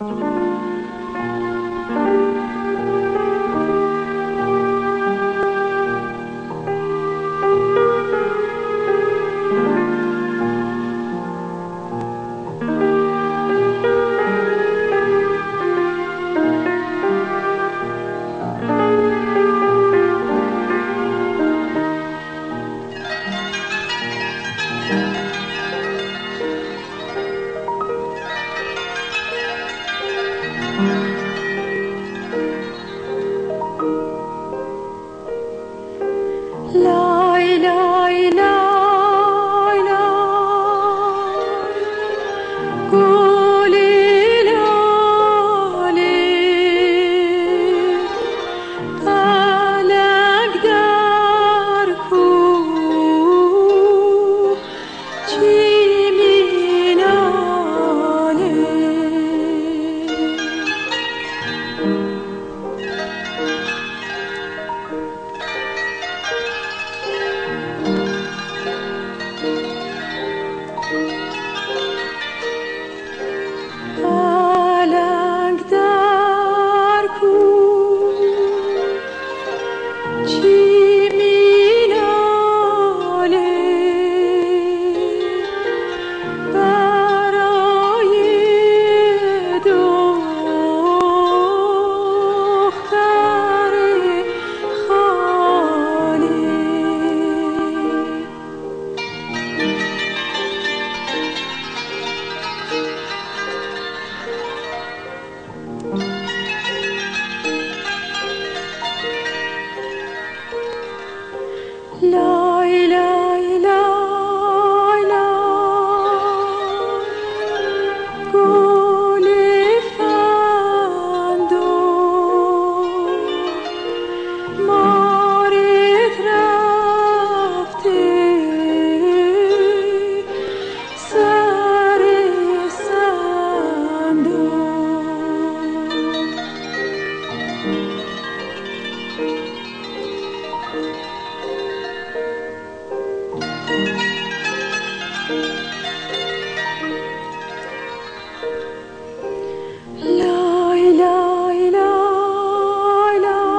لای لای لای لای گلی لاله پلنگ در کوه چی می ناله پلنگ در کوه چی می ناله برای دختر خاله لای لای لای لای گل فندق مارد رفته سر لای لای لای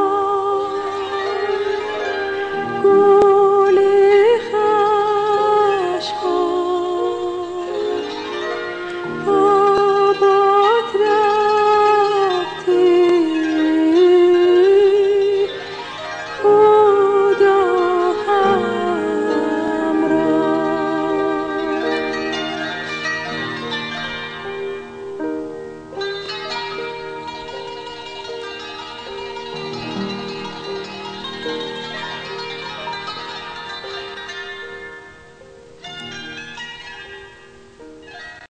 لای گل خشخاش آباد رفته خدا همراه